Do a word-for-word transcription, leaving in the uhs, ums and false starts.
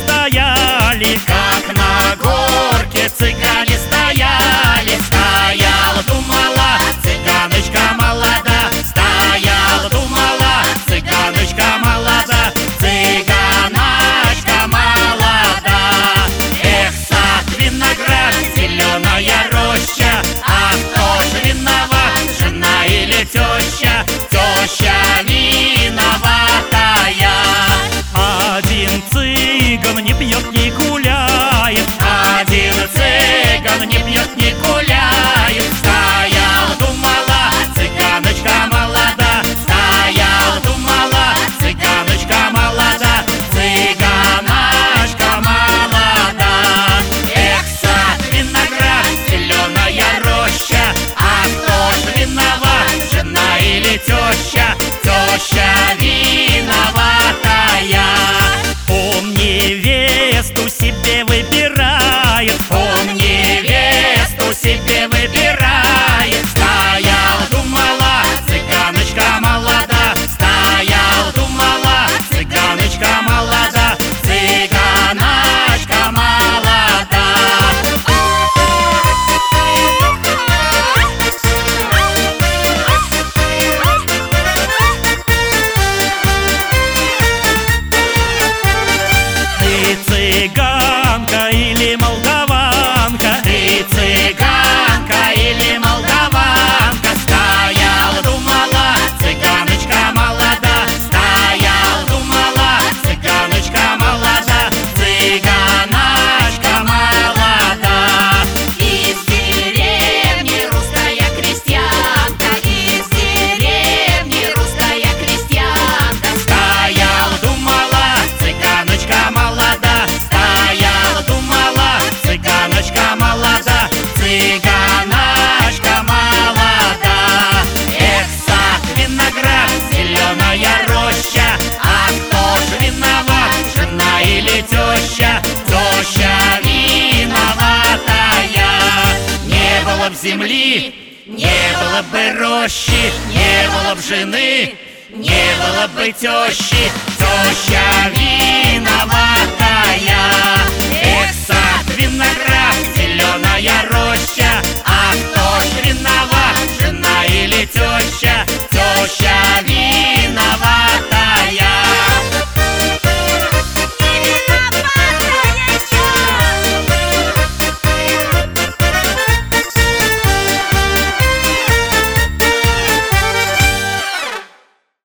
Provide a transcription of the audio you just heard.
стояли, как на горке цыгане стояли. Стояла, думала, цыганочка молода. Стояла, думала, цыганочка молода. Цыганочка молода. Эх, сад, виноград, зеленая роща. А кто ж виноват, жена или теща? Теща виноватая. один цыган не пьет, не гуляет, Один цыган не пьет, не гуляет. Стояла, думала, цыганочка молода. Стояла, думала, цыганочка молода. Цыганочка молода. Эх, сад, виноград, зеленая роща. А кто ж виноват, жена или теща? Теща виноватая. он невесту себе выбирает, Он невесту себе выбирает. Стояла, думала, цыганочка молода. Стояла, думала, цыганочка молода. Цыганочка молода. ты цыганка или молдаванка, Ты цыганка или молдаванка? Стояла, думала, цыганочка молода. Стояла, думала, цыганочка молода. Цыганочка молода. Из деревни русская крестьянка. Из деревни русская крестьянка. Стояла, думала, цыганочка молода. Стояла, думала, цыганочка молода. Цыганочка молода. Эх, сад, виноград, зеленая роща. А кто ж виноват, жена или теща? Теща виноватая. Не было б земли, не было бы рощи. Не было б жены, не было бы тещи. Теща виновата.